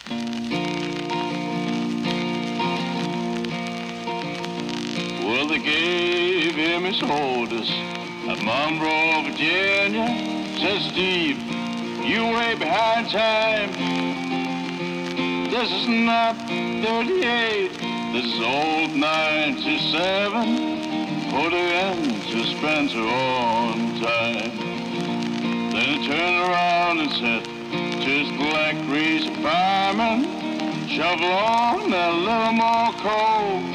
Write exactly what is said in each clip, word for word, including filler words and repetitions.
Well, they gave him his orders at Monroe, Virginia. Said, Steve, you way behind time. This is not thirty-eight, this is old ninety-seven. Put her into Spencer on time. Then he turned around and said to his black greasy fireman, shovel on a little more coal.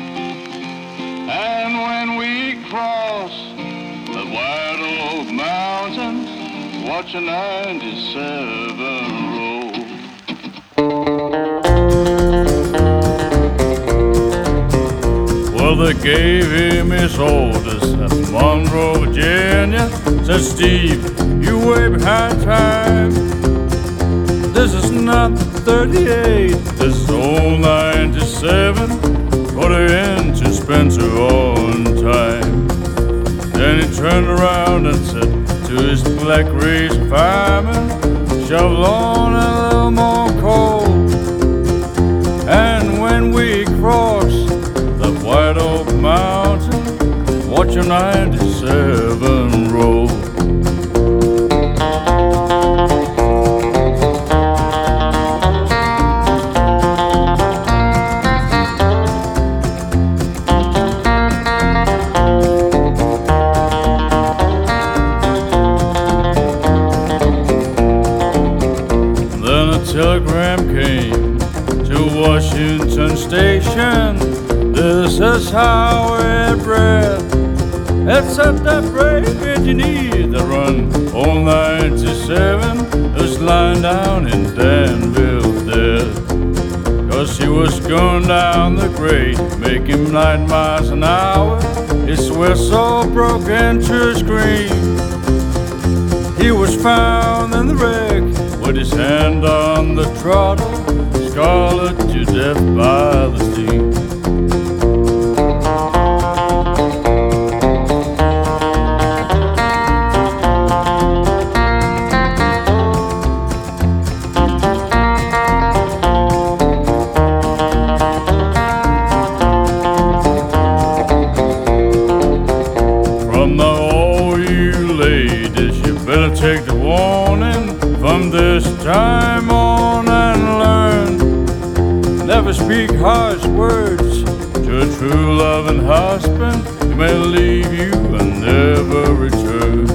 And when we cross the White Oak Mountain, watch a ninety-seven roll. Well, they gave him his orders at Monroe, Virginia. Said, Steve, you way behind time. This is not thirty-eight, this is old ninety-seven. Put her into Spencer on time. Then he turned around and said to his black race fireman, shovel on a little more coal. And when we cross the White Oak Mountain, watch a ninety-seven roll. Then a telegram came to Washington Station. This is how it read. It's at that brave engineer that run old ninety-seven who's lying down in Danville dead. Cause he was going down the grade, making nine miles an hour. His whistle broke into a scream. He was found in the wreck with his hand on the throttle, scarlet to death by the steam. From the all you ladies, you better take the warning from this time on and learn. Never speak harsh words to a true loving husband. He may leave you and never return.